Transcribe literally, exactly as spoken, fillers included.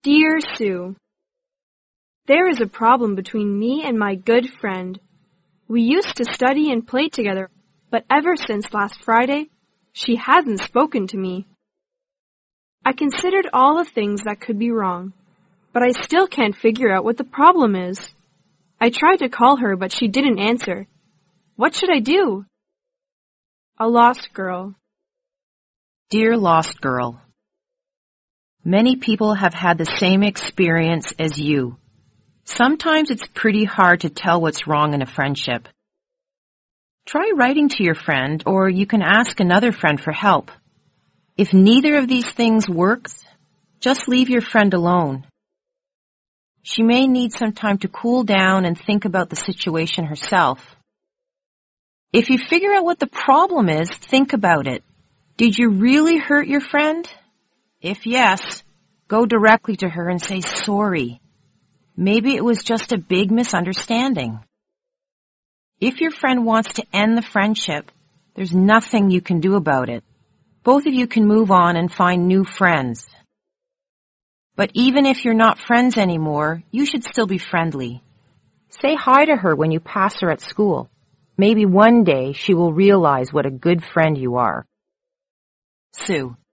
Dear Sue, there is a problem between me and my good friend. We used to study and play together, but ever since last Friday, she hasn't spoken to me. I considered all the things that could be wrong, but I still can't figure out what the problem is. I tried to call her, but she didn't answer. What should I do? A lost girl. Dear lost girl, many people have had the same experience as you. Sometimes it's pretty hard to tell what's wrong in a friendship. Try writing to your friend, or you can ask another friend for help. If neither of these things works, just leave your friend alone. She may need some time to cool down and think about the situation herself. If you figure out what the problem is, think about it. Did you really hurt your friend? If yes, go directly to her and say sorry. Maybe it was just a big misunderstanding. If your friend wants to end the friendship, there's nothing you can do about it. Both of you can move on and find new friends. But even if you're not friends anymore, you should still be friendly. Say hi to her when you pass her at school. Maybe one day she will realize what a good friend you are. Sue.